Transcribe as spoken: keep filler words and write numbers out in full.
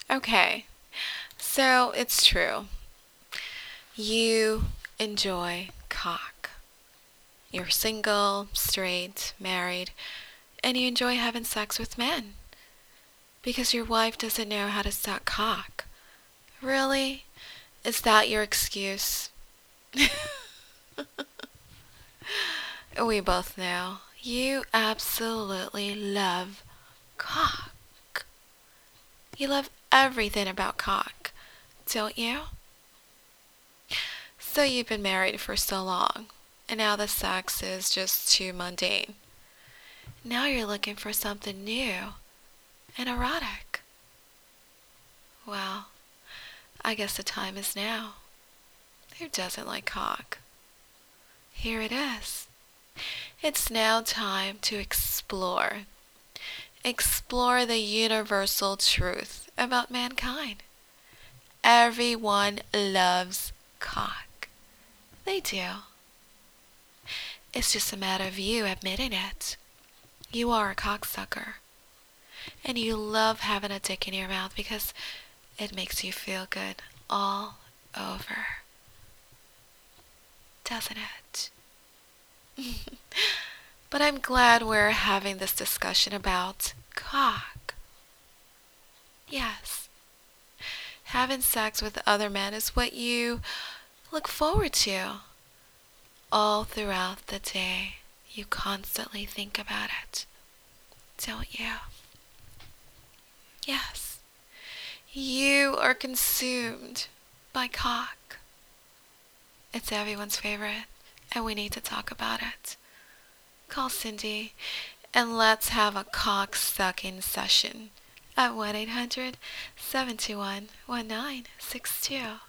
Okay, so it's true. You enjoy cock. You're single, straight, married, and you enjoy having sex with men because your wife doesn't know how to suck cock. Really? Is that your excuse? We both know you absolutely love cock. You love everything about cock, don't you? So you've been married for so long, and now the sex is just too mundane. Now you're looking for something new and erotic. Well, I guess the time is now. Who doesn't like cock? Here it is. It's now time to explore. Explore the universal truth about mankind. Everyone loves cock. They do. It's just a matter of you admitting it. You are a cocksucker. And you love having a dick in your mouth because it makes you feel good all over. Doesn't it? But I'm glad we're having this discussion about cock. Yes. Having sex with other men is what you look forward to. All throughout the day, you constantly think about it, don't you? Yes. You are consumed by cock. It's everyone's favorite, and we need to talk about it. Call Cindy and let's have a cock sucking session at one eight hundred seven two one one nine six two.